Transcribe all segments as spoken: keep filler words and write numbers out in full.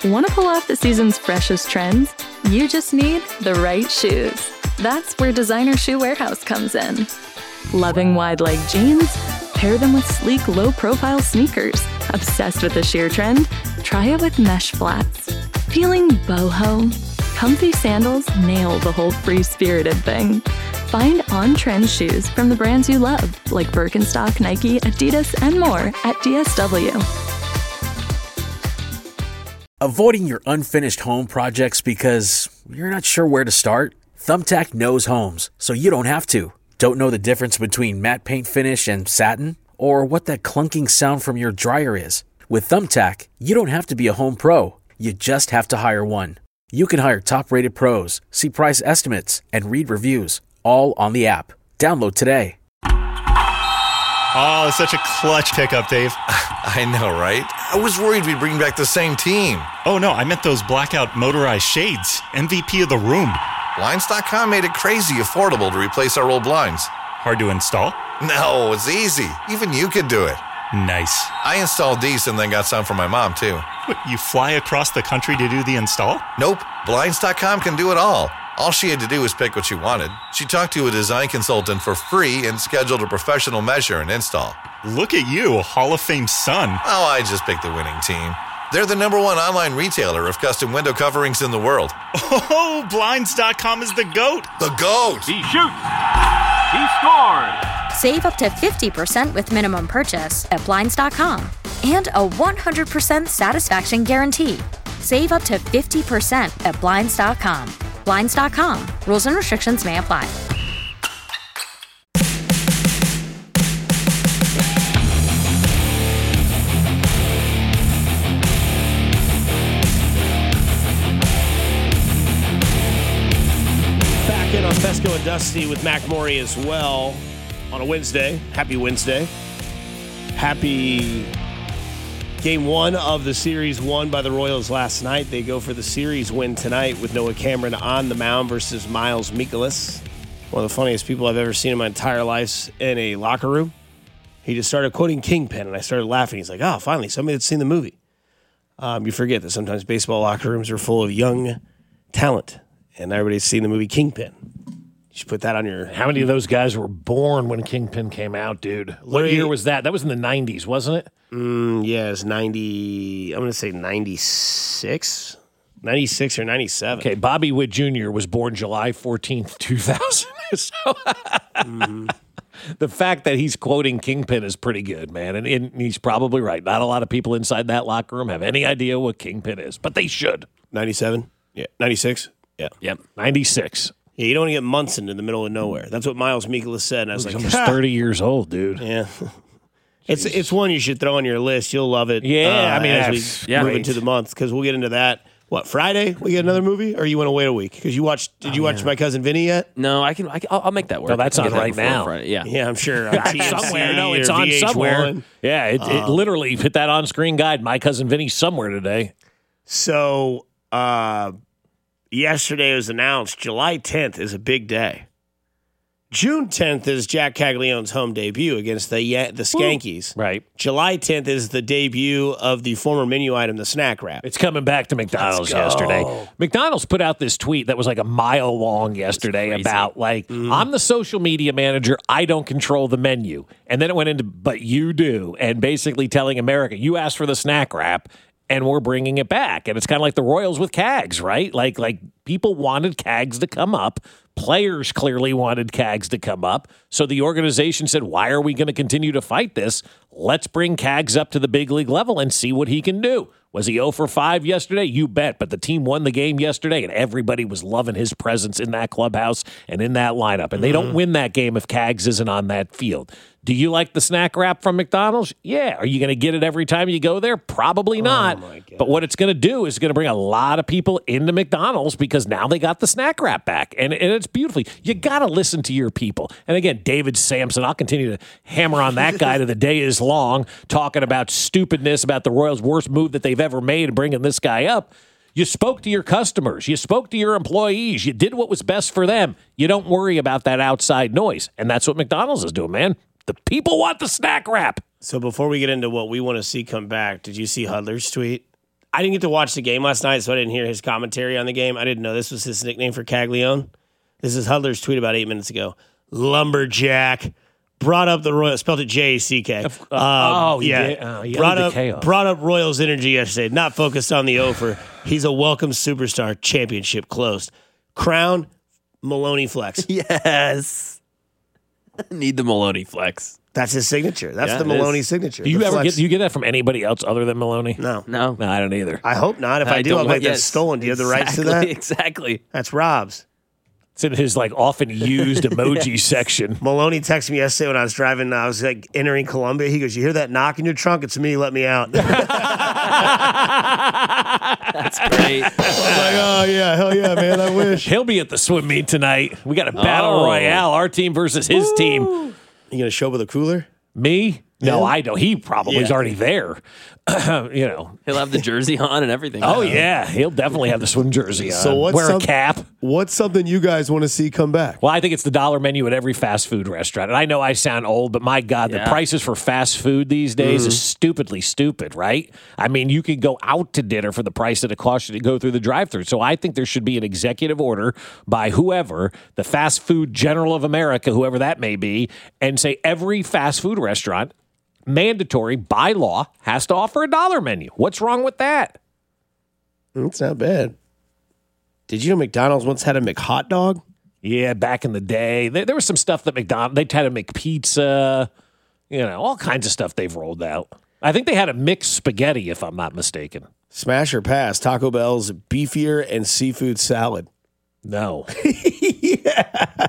Want to pull off the season's freshest trends? You just need the right shoes. That's where Designer Shoe Warehouse comes in. Loving wide-leg jeans? Pair them with sleek, low-profile sneakers. Obsessed with the sheer trend? Try it with mesh flats. Feeling boho? Comfy sandals nail the whole free-spirited thing. Find on-trend shoes from the brands you love, like Birkenstock, Nike, Adidas, and more at D S W. Avoiding your unfinished home projects because you're not sure where to start? Thumbtack knows homes, so you don't have to. Don't know the difference between matte paint finish and satin? Or what that clunking sound from your dryer is? With Thumbtack, you don't have to be a home pro. You just have to hire one. You can hire top-rated pros, see price estimates, and read reviews, all on the app. Download today. Oh, such a clutch pickup, Dave. I know, right? I was worried we'd bring back the same team. Oh, no, I meant those blackout motorized shades. M V P of the room. Blinds dot com made it crazy affordable to replace our old blinds. Hard to install? No, it's easy. Even you could do it. Nice. I installed these and then got some for my mom, too. What, you fly across the country to do the install? Nope. Blinds dot com can do it all. All she had to do was pick what she wanted. She talked to a design consultant for free and scheduled a professional measure and install. Look at you, a Hall of Fame son. Oh, I just picked the winning team. They're the number one online retailer of custom window coverings in the world. Oh, Blinds dot com is the GOAT. The GOAT! He shoots. He scores. Save up to fifty percent with minimum purchase at Blinds dot com. And a one hundred percent satisfaction guarantee. Save up to fifty percent at Blinds dot com. Blinds dot com. Rules and restrictions may apply. Back in on Fesco and Dusty with Mac Maury as well on a Wednesday. Happy Wednesday. Happy game one of the series won by the Royals last night. They go for the series win tonight with Noah Cameron on the mound versus Miles Mikolas. One of the funniest people I've ever seen in my entire life in a locker room. He just started quoting Kingpin, and I started laughing. He's like, oh, finally, somebody that's seen the movie. Um, you forget that sometimes baseball locker rooms are full of young talent, and everybody's seen the movie Kingpin. You should put that on your... How many of those guys were born when Kingpin came out, dude? What Larry, year was that? That was in the nineties, wasn't it? Mm, yeah, it's ninety... I'm going to say ninety-six? ninety-six or ninety-seven. Okay, Bobby Witt Junior was born July fourteenth, two thousand. So mm-hmm. The fact that he's quoting Kingpin is pretty good, man. And, and he's probably right. Not a lot of people inside that locker room have any idea what Kingpin is, but they should. ninety-seven? Yeah. ninety-six? Yeah. Yep, ninety-six. Yeah, you don't want to get Munson in the middle of nowhere. That's what Miles Mikolas said. And I was He's like, almost ha! thirty years old, dude. Yeah. It's it's one you should throw on your list. You'll love it. Yeah, uh, I mean, as we yeah, move great. into the month, because we'll get into that. What, Friday we get another movie, or you want to wait a week? Because you watched? Did you Oh, watch yeah. My Cousin Vinny yet? No, I can. I can I'll, I'll make that work. No, that's I can on get right that before now. Friday. Yeah, Yeah, I'm sure. On T M C somewhere. No, or it's on V H one. somewhere. Yeah, it, it Uh, literally hit that on-screen guide. My Cousin Vinny's somewhere today. So uh, yesterday was announced July tenth is a big day. June tenth is Jack Caglione's home debut against the yeah, the Skankies. Right. July tenth is the debut of the former menu item, the snack wrap. It's coming back to McDonald's Let's go. yesterday. McDonald's put out this tweet that was like a mile long yesterday about like, I'm the social media manager. I don't control the menu. And then it went into, but you do. And basically telling America, you asked for the snack wrap and we're bringing it back. And it's kind of like the Royals with Cags, right? Like, like people wanted Cags to come up. Players clearly wanted Cags to come up. So the organization said, why are we going to continue to fight this? Let's bring Cags up to the big league level and see what he can do. Was he oh for five yesterday? You bet. But the team won the game yesterday, and everybody was loving his presence in that clubhouse and in that lineup. And they don't win that game if Cags isn't on that field. Do you like the snack wrap from McDonald's? Yeah. Are you going to get it every time you go there? Probably not. my God. But what it's going to do is going to bring a lot of people into McDonald's because now they got the snack wrap back. And, and it's beautifully. You got to listen to your people. And again, David Sampson, I'll continue to hammer on that guy to the day is long, talking about stupidness, about the Royals' worst move that they've ever made and bringing this guy up. You spoke to your customers. You spoke to your employees. You did what was best for them. You don't worry about that outside noise. And that's what McDonald's is doing, man. The people want the snack wrap. So before we get into what we want to see come back, did you see Hudler's tweet? I didn't get to watch the game last night, so I didn't hear his commentary on the game. I didn't know this was his nickname for Caglione. This is Hudler's tweet about eight minutes ago. Lumberjack. Brought up the Royals, spelled it J A C K. Um, oh, yeah. Did, oh, yeah. Brought up, brought up Royals energy yesterday. Not focused on the over. He's a welcome superstar. Championship closed. Crown, Maloney flex. Yes. Need the Maloney flex. That's his signature. That's Yeah, the it Maloney is. signature. Do you the ever flex. get? Do you get that from anybody else other than Maloney? No. No. No, I don't either. I hope not. If I, I do, don't I'll want- make that yes. stolen. Do you have the rights to that? Exactly. That's Rob's. It's in his like often used emoji section. Maloney texted me yesterday when I was driving. I was like entering Columbia. He goes, "You hear that knock in your trunk? It's me. Let me out." That's great. I was like, "Oh yeah, hell yeah, man! I wish." He'll be at the swim meet tonight. We got a battle Oh. royale. Our team versus his team. You gonna show up with a cooler? Me? No, Yeah. I don't. He probably is Yeah. already there. you know. He'll have the jersey on and everything. Oh yeah, he'll definitely have the swim jersey on. So what's Wear some- a cap. What's something you guys want to see come back? Well, I think it's the dollar menu at every fast food restaurant. And I know I sound old, but my God, Yeah. the prices for fast food these days is stupidly stupid, right? I mean, you could go out to dinner for the price that it costs you to go through the drive-thru. So I think there should be an executive order by whoever, the Fast Food General of America, whoever that may be, and say every fast food restaurant, mandatory by law, has to offer a dollar menu. What's wrong with that? It's not bad. Did you know McDonald's once had a McHot dog? Yeah, back in the day, there, there was some stuff that McDonald's, they had a McPizza, you know, all kinds of stuff they've rolled out. I think they had a mixed spaghetti, if I'm not mistaken. Smash or pass? Taco Bell's beefier and seafood salad. No. Yeah.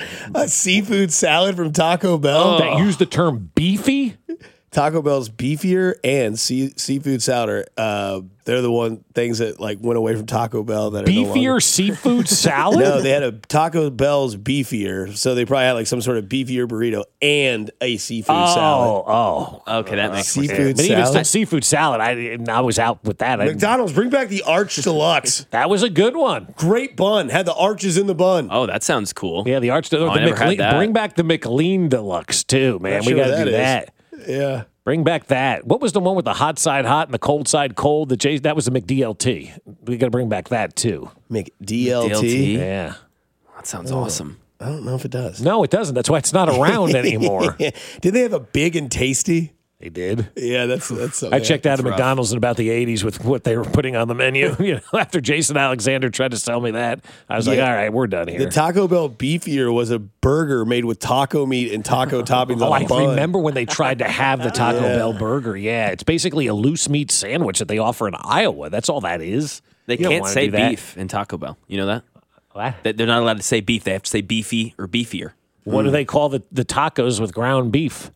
A seafood salad from Taco Bell. That used the term beefy? Taco Bell's beefier and sea, seafood salad are, uh, they're the one things that like went away from Taco Bell that are no Beefier longer- seafood salad? No, they had a Taco Bell's beefier, so they probably had like some sort of beefier burrito and a seafood oh, salad. oh. Okay, that makes Seafood sense. But even salad. still, seafood salad, I, I was out with that. I, McDonald's, bring back the Arch Deluxe. that was a good one. Great bun. Had the arches in the bun. Oh, that sounds cool. Yeah, the arch. Oh, I the never had McLean, that. bring back the McLean Deluxe, too, man. Not We sure got what to do that that. Yeah. Bring back that. What was the one with the hot side hot and the cold side cold? The J- that was the McDLT. We got to bring back that too. McDLT. D L T. Yeah. That sounds awesome. I don't know if it does. No, it doesn't. That's why it's not around anymore. Did they have a big and tasty? They did. Yeah, that's that's. I checked out of rough. McDonald's in about the eighties with what they were putting on the menu. You know, after Jason Alexander tried to sell me that, I was like, Yeah. all right, we're done here. The Taco Bell beefier was a burger made with taco meat and taco toppings Oh, on I a bun. remember when they tried to have the Taco Yeah. Bell burger. Yeah, it's basically a loose meat sandwich that they offer in Iowa. That's all that is. They You don't can't wanna say do that. beef in Taco Bell. You know that? What, They- They're not allowed to say beef. They have to say beefy or beefier. what do they call the, the tacos with ground beef?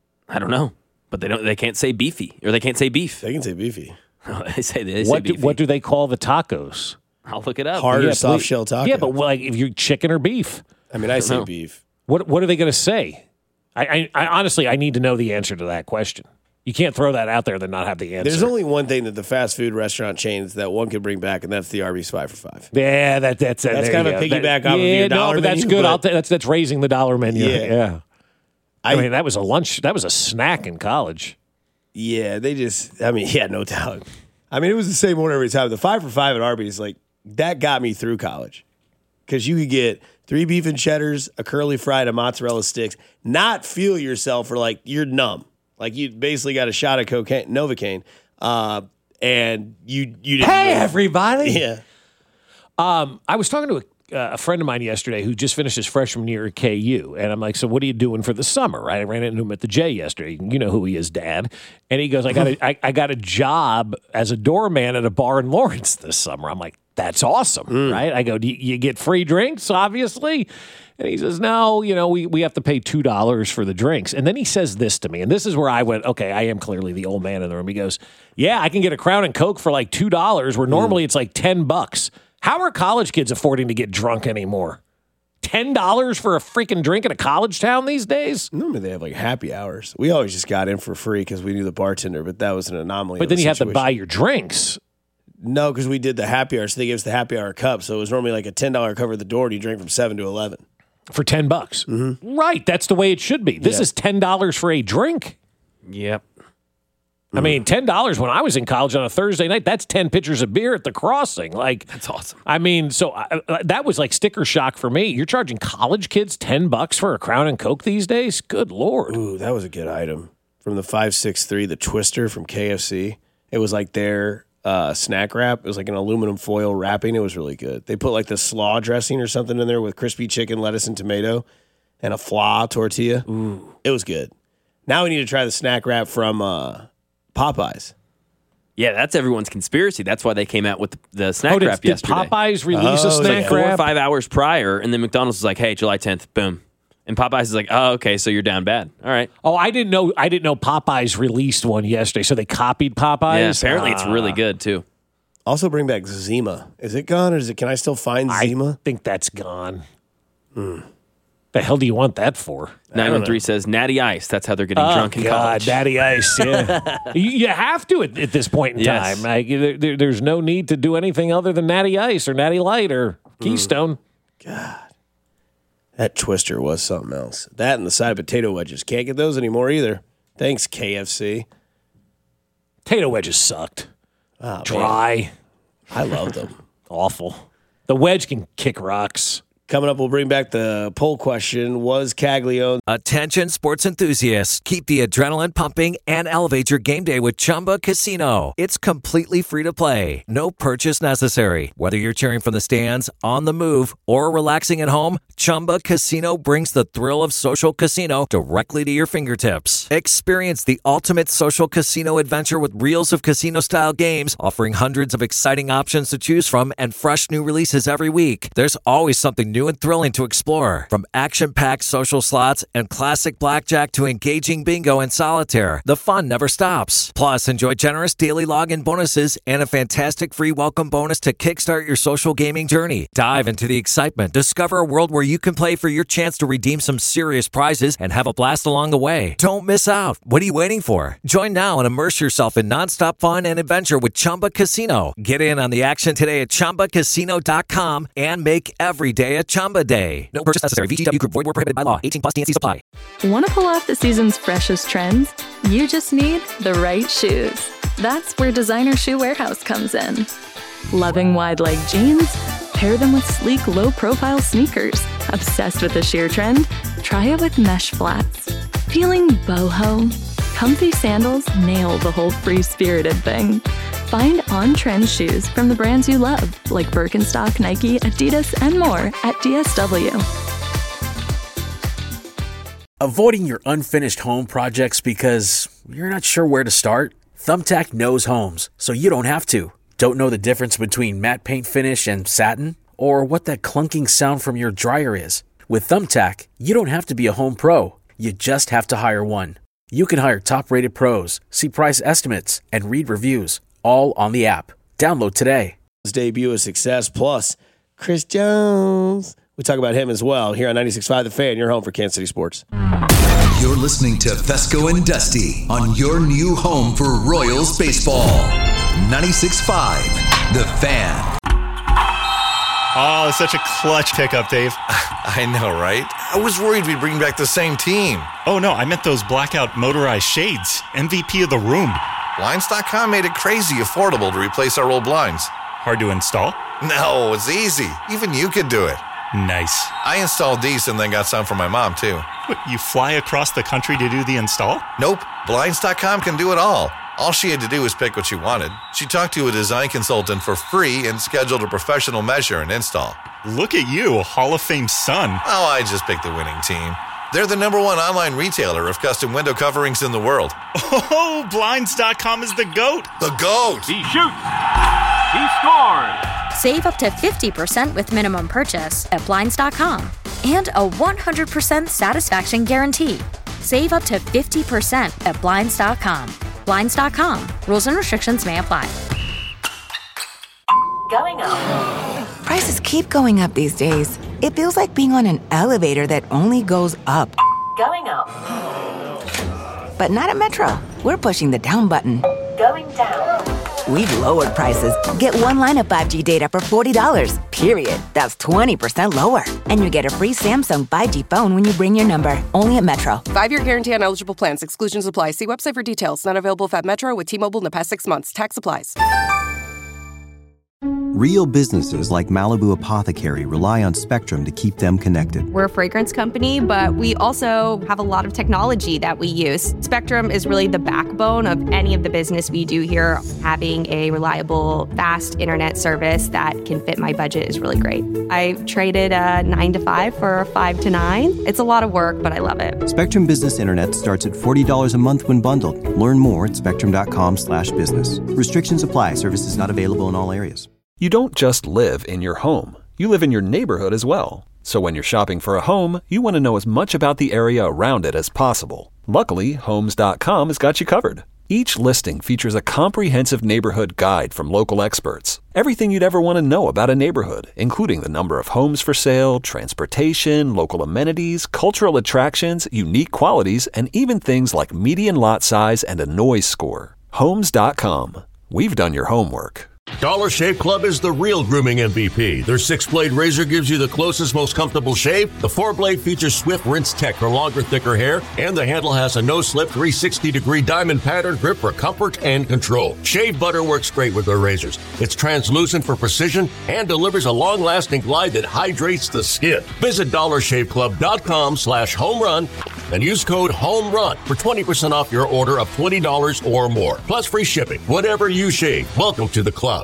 I don't know, but they don't. They can't say beefy or they can't say beef. They can say beefy. they say they say What do, beefy. what do they call the tacos? I'll look it up. Hard or Yeah, soft please- shell taco. Yeah, but like if you're chicken or beef, I mean, I say know. beef. what what are they going to say? I, I, I honestly I need to know the answer to that question. You can't throw that out there and then not have the answer. There's only one thing that the fast food restaurant chains that one could bring back, and that's the Arby's five for five. yeah, that that's That's there kind you of a go. piggyback That- off of yeah, your no, dollar but that's menu, good. but- I'll ta- that's that's raising the dollar menu. Yeah. Yeah. I, I- mean, that was a lunch. That was a snack in college. Yeah, they just. I mean, yeah, no doubt. I mean, it was the same order every time. The five for five at Arby's, like that got me through college because you could get three beef and cheddars, a curly fry, and a mozzarella sticks. Not feel yourself for like you're numb. Like you basically got a shot of cocaine, Novocaine, uh, and you you didn't. Hey, know. everybody! Yeah. Um, I was talking to a, uh, a friend of mine yesterday who just finished his freshman year at K U, and I'm like, "So what are you doing for the summer?" Right? I ran into him at the J yesterday. You know who he is, Dad. And he goes, "I got a, I, I got a job as a doorman at a bar in Lawrence this summer." I'm like, "That's awesome, right?" I go, "Do you, you get free drinks, obviously?" And he says, "No, you know, we, we have to pay two dollars for the drinks." And then he says this to me, and this is where I went, okay, I am clearly the old man in the room. He goes, "Yeah, I can get a Crown and Coke for like two dollars, where normally it's like ten bucks. How are college kids affording to get drunk anymore? ten dollars for a freaking drink in a college town these days?" Normally they have like happy hours. We always just got in for free because we knew the bartender, but that was an anomaly. But of then the you have to situation. buy your drinks. No, because we did the happy hour, so they gave us the happy hour cup. So it was normally like a ten dollar cover at the door, and you drink from seven to eleven. For ten bucks. Right. That's the way it should be. This Yeah. is ten dollars for a drink. Yep. I mean, ten dollars when I was in college on a Thursday night, that's ten pitchers of beer at the Crossing. Like, That's awesome. I mean, so I, that was like sticker shock for me. You're charging college kids ten bucks for a Crown and Coke these days? Good Lord. Ooh, that was a good item. From the five six three, the Twister from K F C. It was like their uh, snack wrap. It was like an aluminum foil wrapping. It was really good. They put like the slaw dressing or something in there with crispy chicken, lettuce, and tomato, and a fla tortilla. Ooh. It was good. Now we need to try the snack wrap from uh, Popeyes. Yeah, that's everyone's conspiracy. That's why they came out with the, the snack Oh, did, wrap did yesterday. Popeyes release Oh, a snack Like four or wrap? five hours prior, and then McDonald's was like, hey, July tenth, boom. And Popeyes is like, oh, okay, so you're down bad. All right. Oh, I didn't know. I didn't know Popeyes released one yesterday. So they copied Popeyes. Yeah, apparently it's Ah. really good, too. Also bring back Zima. Is it gone or is it? Can I still find Zima? I think that's gone. Hmm. The hell do you want that for? nine one three says Natty Ice. That's how they're getting Oh, drunk in God, college. Natty Ice. Yeah, you, you have to at, at this point in Yes. time. Like, there, there- there's no need to do anything other than Natty Ice or Natty Light or Keystone. That Twister was something else. That and the side potato wedges. Can't get those anymore either. Thanks, K F C. Potato wedges sucked. Oh, Dry, I love them. awful. The wedge can kick rocks. Coming up, we'll bring back the poll question. Was Caglione Attention sports enthusiasts. Keep the adrenaline pumping and elevate your game day with Chumba Casino. It's completely free to play. No purchase necessary. Whether you're cheering from the stands, on the move, or relaxing at home, Chumba Casino brings the thrill of social casino directly to your fingertips. Experience the ultimate social casino adventure with reels of casino-style games, offering hundreds of exciting options to choose from and fresh new releases every week. There's always something new and thrilling to explore. From action-packed social slots and classic blackjack to engaging bingo and solitaire, the fun never stops. Plus, enjoy generous daily login bonuses and a fantastic free welcome bonus to kickstart your social gaming journey. Dive into the excitement. Discover a world where you can play for your chance to redeem some serious prizes and have a blast along the way. Don't miss out. What are you waiting for? Join now and immerse yourself in nonstop fun and adventure with Chumba Casino. Get in on the action today at Chumba Casino dot com and make every day a Chumba day. No purchase necessary. V G W Group. Void where prohibited by law. eighteen plus. T N C supply. Want to pull off the season's freshest trends? You just need the right shoes. That's where Designer Shoe Warehouse comes in. Loving wide leg jeans? Pair them with sleek, low-profile sneakers. Obsessed with the sheer trend? Try it with mesh flats. Feeling boho? Comfy sandals nail the whole free-spirited thing. Find on-trend shoes from the brands you love, like Birkenstock, Nike, Adidas, and more at D S W. Avoiding your unfinished home projects because you're not sure where to start? Thumbtack knows homes, so you don't have to. Don't know the difference between matte paint finish and satin? Or what that clunking sound from your dryer is? With Thumbtack, you don't have to be a home pro. You just have to hire one. You can hire top-rated pros, see price estimates, and read reviews, all on the app. Download today. his debut a success? Plus, Chris Jones. We talk about him as well here on ninety-six point five The Fan, your home for Kansas City sports. You're listening to Fesco and Dusty on your new home for Royals baseball. ninety-six point five The Fan. Oh, it's such a clutch pickup, Dave. I know, right? I was worried we'd bring back the same team. Oh, no, I meant those blackout motorized shades. M V P of the room. Blinds dot com made it crazy affordable to replace our old blinds. Hard to install? No, it's easy. Even you could do it. Nice. I installed these and then got some for my mom, too. What, you fly across the country to do the install? Nope. Blinds dot com can do it all. All she had to do was pick what she wanted. She talked to a design consultant for free and scheduled a professional measure and install. Look at you, Hall of Fame son. Oh, I just picked the winning team. They're the number one online retailer of custom window coverings in the world. Oh, Blinds dot com is the GOAT. The GOAT! He shoots. He scores. Save up to fifty percent with minimum purchase at Blinds dot com. And a one hundred percent satisfaction guarantee. Save up to fifty percent at Blinds dot com. Blinds dot com. Rules and restrictions may apply. Going up. Prices keep going up these days. It feels like being on an elevator that only goes up. Going up. But not at Metro. We're pushing the down button. Going down. we've lowered prices. Get one line of five G data for forty dollars, period. That's twenty percent lower. And you get a free Samsung five G phone when you bring your number. Only at Metro. Five-year guarantee on eligible plans. Exclusions apply. See website for details. Not available at Metro with T-Mobile in the past six months. Tax applies. Real businesses like Malibu Apothecary rely on Spectrum to keep them connected. We're a fragrance company, but we also have a lot of technology that we use. Spectrum is really the backbone of any of the business we do here. Having a reliable, fast internet service that can fit my budget is really great. I traded a nine to five for a five to nine. It's a lot of work, but I love it. Spectrum Business Internet starts at forty dollars a month when bundled. Learn more at spectrum.com slash business. Restrictions apply. Services not available in all areas. You don't just live in your home. You live in your neighborhood as well. So when you're shopping for a home, you want to know as much about the area around it as possible. Luckily, Homes dot com has got you covered. Each listing features a comprehensive neighborhood guide from local experts. Everything you'd ever want to know about a neighborhood, including the number of homes for sale, transportation, local amenities, cultural attractions, unique qualities, and even things like median lot size and a noise score. Homes dot com. We've done your homework. Dollar Shave Club is the real grooming M V P. Their six-blade razor gives you the closest, most comfortable shave. The four-blade features Swift Rinse Tech for longer, thicker hair. And the handle has a no-slip three hundred sixty degree diamond pattern grip for comfort and control. Shave butter works great with their razors. It's translucent for precision and delivers a long-lasting glide that hydrates the skin. Visit dollar shave club dot com slash home run and use code HOMERUN for twenty percent off your order of twenty dollars or more. Plus free shipping. Whatever you shave, welcome to the club.